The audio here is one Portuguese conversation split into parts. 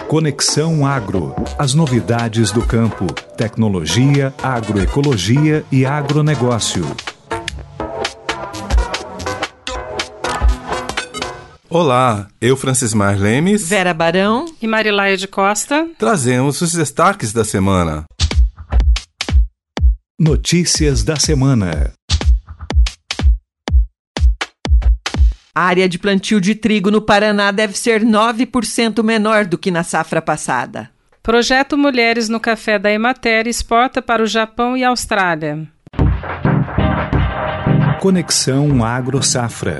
Conexão Agro. As novidades do campo. Tecnologia, agroecologia e agronegócio. Olá, eu, Francismar Lemes, Vera Barão e Marilaia de Costa trazemos os destaques da semana. Notícias da semana. A área de plantio de trigo no Paraná deve ser 9% menor do que na safra passada. Projeto Mulheres no Café da Emater exporta para o Japão e Austrália. Conexão Agro-Safra.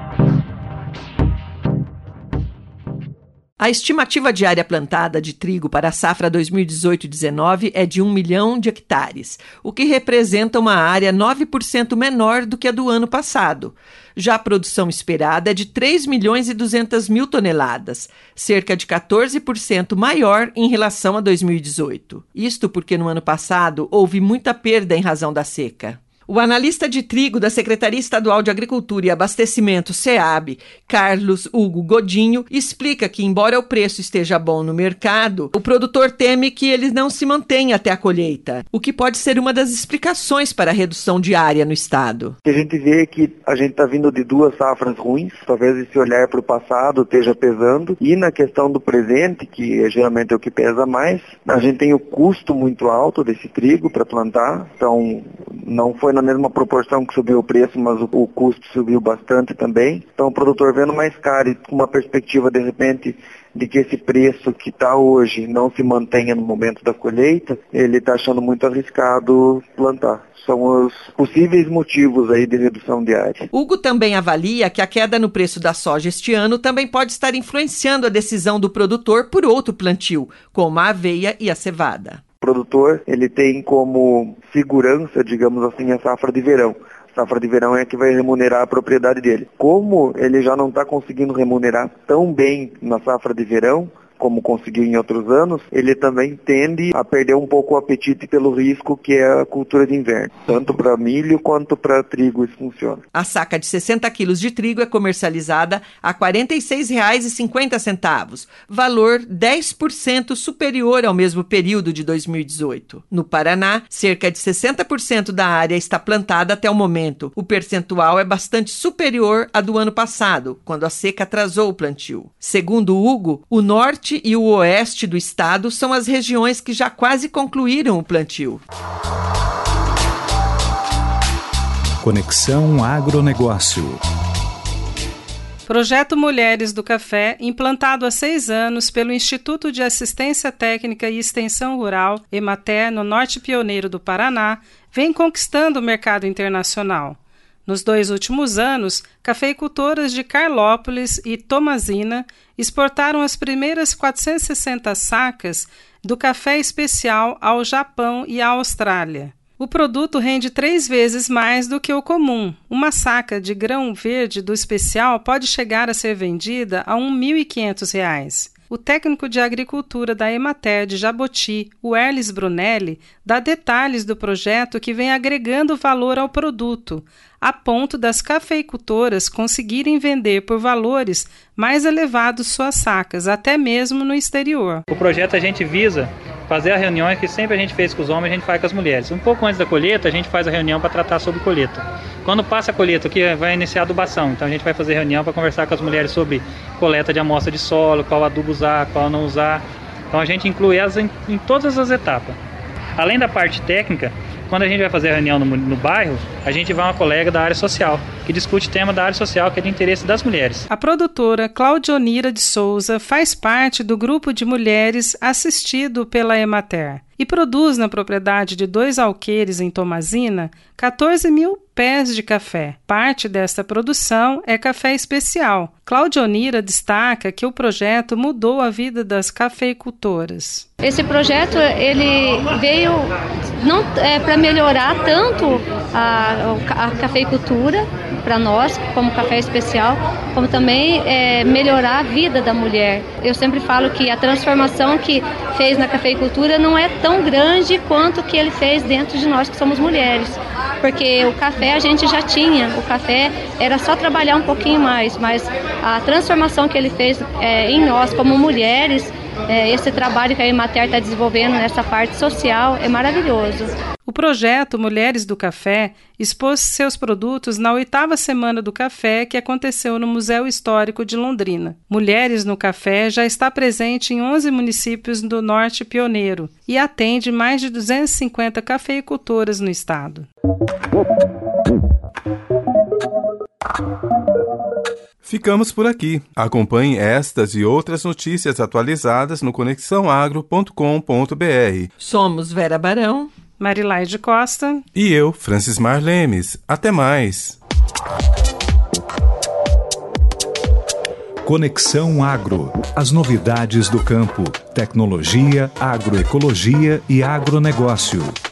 A estimativa de área plantada de trigo para a safra 2018-19 é de 1 milhão de hectares, o que representa uma área 9% menor do que a do ano passado. Já a produção esperada é de 3 milhões e 200 mil toneladas, cerca de 14% maior em relação a 2018. Isto porque no ano passado houve muita perda em razão da seca. O analista de trigo da Secretaria Estadual de Agricultura e Abastecimento, SEAB, Carlos Hugo Godinho, explica que, embora o preço esteja bom no mercado, o produtor teme que ele não se mantenha até a colheita, o que pode ser uma das explicações para a redução de área no estado. A gente vê que a gente está vindo de 2 safras ruins, talvez esse olhar para o passado esteja pesando, e na questão do presente, que geralmente é o que pesa mais, a gente tem o custo muito alto desse trigo para plantar, então não foi na mesma proporção que subiu o preço, mas o custo subiu bastante também. Então o produtor vendo mais caro e com uma perspectiva de repente de que esse preço que está hoje não se mantenha no momento da colheita, ele está achando muito arriscado plantar. São os possíveis motivos aí de redução de área. Hugo também avalia que a queda no preço da soja este ano também pode estar influenciando a decisão do produtor por outro plantio, como a aveia e a cevada. O produtor, ele tem como segurança, digamos assim, a safra de verão. A safra de verão é a que vai remunerar a propriedade dele. Como ele já não está conseguindo remunerar tão bem na safra de verão, como conseguiu em outros anos, ele também tende a perder um pouco o apetite pelo risco que é a cultura de inverno. Tanto para milho quanto para trigo isso funciona. A saca de 60 quilos de trigo é comercializada a R$ 46,50, valor 10% superior ao mesmo período de 2018. No Paraná, cerca de 60% da área está plantada até o momento. O percentual é bastante superior à do ano passado, quando a seca atrasou o plantio. Segundo Hugo, o norte e o oeste do estado são as regiões que já quase concluíram o plantio. Conexão Agronegócio. Projeto Mulheres do Café, implantado há 6 anos pelo Instituto de Assistência Técnica e Extensão Rural, Emater, no Norte Pioneiro do Paraná, vem conquistando o mercado internacional. Nos 2 últimos anos, cafeicultoras de Carlópolis e Tomazina exportaram as primeiras 460 sacas do café especial ao Japão e à Austrália. O produto rende 3 vezes mais do que o comum. Uma saca de grão verde do especial pode chegar a ser vendida a R$ 1.500. O técnico de agricultura da Emater de Jaboti, o Erlis Brunelli, dá detalhes do projeto que vem agregando valor ao produto, a ponto das cafeicultoras conseguirem vender por valores mais elevados suas sacas, até mesmo no exterior. O projeto a gente visa fazer as reuniões que sempre a gente fez com os homens, a gente faz com as mulheres. Um pouco antes da colheita, a gente faz a reunião para tratar sobre colheita. Quando passa a colheita, aqui vai iniciar a adubação. Então a gente vai fazer reunião para conversar com as mulheres sobre coleta de amostra de solo, qual adubo usar, qual não usar. Então a gente inclui elas em todas as etapas. Além da parte técnica, quando a gente vai fazer a reunião no bairro, a gente vai uma colega da área social, que discute o tema da área social, que é de interesse das mulheres. A produtora Claudionira de Souza faz parte do grupo de mulheres assistido pela Emater e produz na propriedade de 2 alqueires em Tomazina 14 mil pés de café. Parte desta produção é café especial. Claudionira destaca que o projeto mudou a vida das cafeicultoras. Esse projeto ele veio não para melhorar tanto a cafeicultura para nós, como café especial, como também melhorar a vida da mulher. Eu sempre falo que a transformação que fez na cafeicultura não é tão grande quanto que ele fez dentro de nós que somos mulheres. Porque o café a gente já tinha, o café era só trabalhar um pouquinho mais, mas a transformação que ele fez em nós como mulheres esse trabalho que a Emater está desenvolvendo nessa parte social é maravilhoso. O projeto Mulheres do Café expôs seus produtos na 8ª Semana do Café, que aconteceu no Museu Histórico de Londrina. Mulheres no Café já está presente em 11 municípios do Norte Pioneiro e atende mais de 250 cafeicultoras no estado. Ficamos por aqui. Acompanhe estas e outras notícias atualizadas no conexãoagro.com.br. Somos Vera Barão, Marilaide Costa e eu, Francismar Lemes. Até mais. Conexão Agro. As novidades do campo, tecnologia, agroecologia e agronegócio.